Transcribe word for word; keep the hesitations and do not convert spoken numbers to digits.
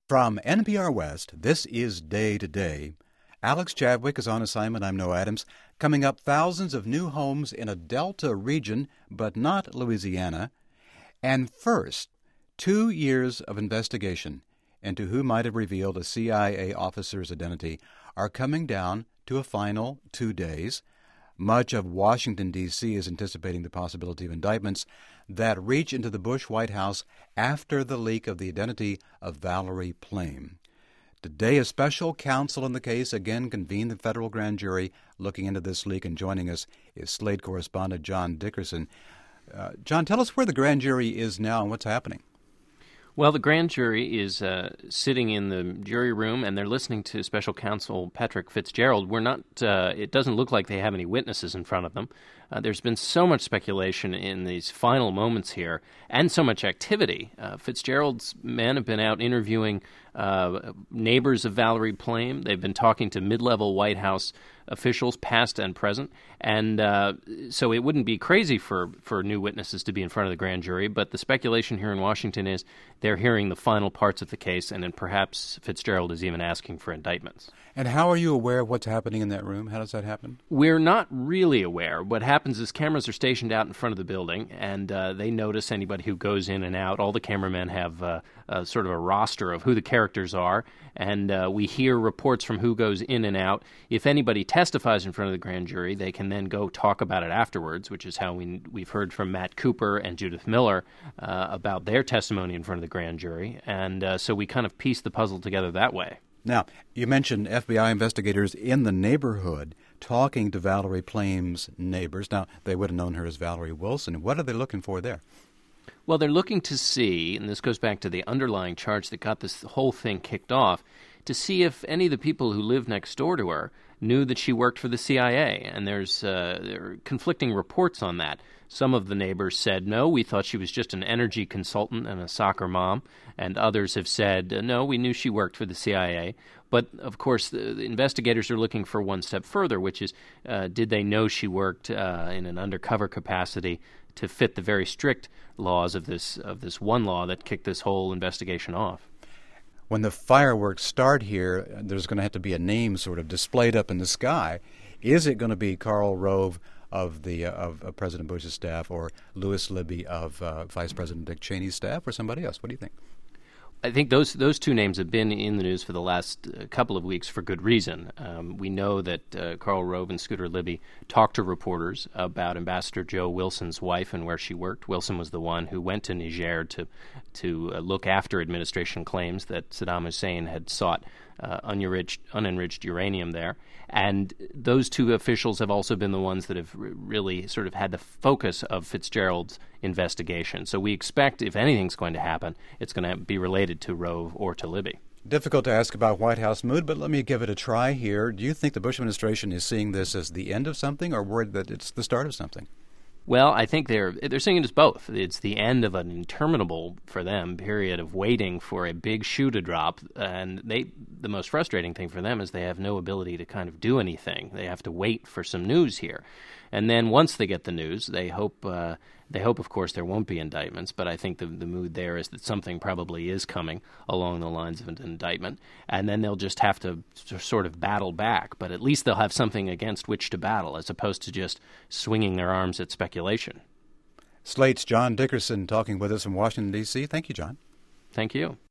From N P R West, this is Day to Day. Alex Chadwick is on assignment. I'm Noah Adams. Coming up, thousands of new homes in a Delta region, but not Louisiana. And first, two years of investigation into who might have revealed a C I A officer's identity are coming down to a final two days. Much of Washington, D C is anticipating the possibility of indictments that reach into the Bush White House after the leak of the identity of Valerie Plame. Today, a special counsel in the case again convened the federal grand jury looking into this leak, and joining us is Slate correspondent John Dickerson. Uh, John, tell us where the grand jury is now and what's happening. Well, the grand jury is uh, sitting in the jury room, and they're listening to special counsel Patrick Fitzgerald. We're not. Uh, it doesn't look like they have any witnesses in front of them. Uh, there's been so much speculation in these final moments here, and so much activity. Uh, Fitzgerald's men have been out interviewing uh, neighbors of Valerie Plame. They've been talking to mid-level White House officials, past and present, and uh, so it wouldn't be crazy for, for new witnesses to be in front of the grand jury, but the speculation here in Washington is they're hearing the final parts of the case, and then perhaps Fitzgerald is even asking for indictments. And how are you aware of what's happening in that room? How does that happen? We're not really aware. What happens is cameras are stationed out in front of the building, and uh, they notice anybody who goes in and out. All the cameramen have uh, uh, sort of a roster of who the characters are, and uh, we hear reports from who goes in and out. If anybody testifies in front of the grand jury, they can then go talk about it afterwards, which is how we, we've heard from Matt Cooper and Judith Miller uh, about their testimony in front of the grand jury. And uh, so we kind of piece the puzzle together that way. Now, you mentioned F B I investigators in the neighborhood talking to Valerie Plame's neighbors. Now, they would have known her as Valerie Wilson. What are they looking for there? Well, they're looking to see, and this goes back to the underlying charge that got this whole thing kicked off, to see if any of the people who lived next door to her knew that she worked for the C I A, and there's uh, there are conflicting reports on that. Some of the neighbors said, no, we thought she was just an energy consultant and a soccer mom, and others have said, no, we knew she worked for the C I A. But, of course, the, the investigators are looking for one step further, which is, uh, did they know she worked uh, in an undercover capacity to fit the very strict laws of this of this one law that kicked this whole investigation off? When the fireworks start here, there's going to have to be a name sort of displayed up in the sky. Is it going to be Karl Rove of the uh, of, of President Bush's staff, or Louis Libby of uh, Vice President Dick Cheney's staff, or somebody else? What do you think? I think those those two names have been in the news for the last uh, couple of weeks for good reason. Um, we know that uh, Karl Rove and Scooter Libby talked to reporters about Ambassador Joe Wilson's wife and where she worked. Wilson was the one who went to Niger to to uh, look after administration claims that Saddam Hussein had sought uh, unenriched, unenriched uranium there. And those two officials have also been the ones that have r- really sort of had the focus of Fitzgerald's investigation. So we expect, if anything's going to happen, it's going to be related to Rove or to Libby. Difficult to ask about White House mood, but let me give it a try here. Do you think the Bush administration is seeing this as the end of something, or worried that it's the start of something? Well, I think they're they're seeing it as both. It's the end of an interminable, for them, period of waiting for a big shoe to drop, and they the most frustrating thing for them is they have no ability to kind of do anything. They have to wait for some news here, and then once they get the news, they hope uh, they hope, of course, there won't be indictments. But I think the the mood there is that something probably is coming along the lines of an indictment, and then they'll just have to sort of battle back. But at least they'll have something against which to battle, as opposed to just swinging their arms at speculation. Slate's John Dickerson talking with us from Washington, D C Thank you, John. Thank you.